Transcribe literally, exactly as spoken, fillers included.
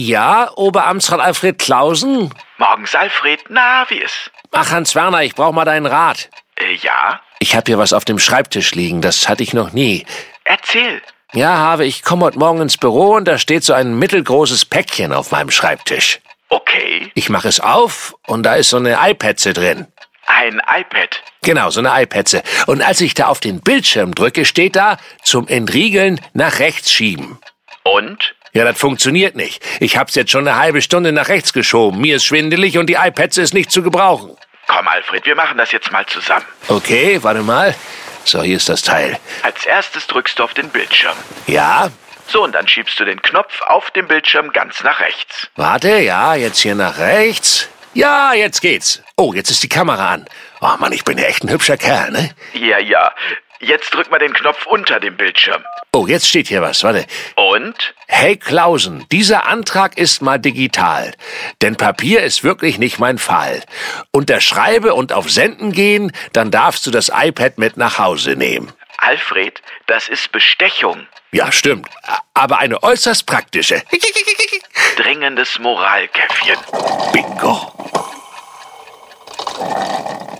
Ja, Oberamtsrat Alfred Clausen? Morgens, Alfred. Na, wie ist? Ach, Hans-Werner, ich brauch mal deinen Rat. Äh, ja? Ich hab hier was auf dem Schreibtisch liegen, das hatte ich noch nie. Erzähl. Ja, Habe, ich komme heute Morgen ins Büro und da steht so ein mittelgroßes Päckchen auf meinem Schreibtisch. Okay. Ich mache es auf und da ist so eine iPadse drin. Ein iPad? Genau, so eine iPadse. Und als ich da auf den Bildschirm drücke, steht da, zum Entriegeln nach rechts schieben. Und? Ja, das funktioniert nicht. Ich hab's jetzt schon eine halbe Stunde nach rechts geschoben. Mir ist schwindelig und die iPadse ist nicht zu gebrauchen. Komm, Alfred, wir machen das jetzt mal zusammen. Okay, warte mal. So, hier ist das Teil. Als erstes drückst du auf den Bildschirm. Ja? So, und dann schiebst du den Knopf auf dem Bildschirm ganz nach rechts. Warte, ja, jetzt hier nach rechts. Ja, jetzt geht's. Oh, jetzt ist die Kamera an. Oh Mann, ich bin ja echt ein hübscher Kerl, ne? Ja, ja. Jetzt drück mal den Knopf unter dem Bildschirm. Oh, jetzt steht hier was, warte. Und? Hey Clausen, dieser Antrag ist mal digital. Denn Papier ist wirklich nicht mein Fall. Unterschreibe und auf Senden gehen, dann darfst du das iPad mit nach Hause nehmen. Alfred, das ist Bestechung. Ja, stimmt. Aber eine äußerst praktische. Dringendes Moralkäffchen. Bingo.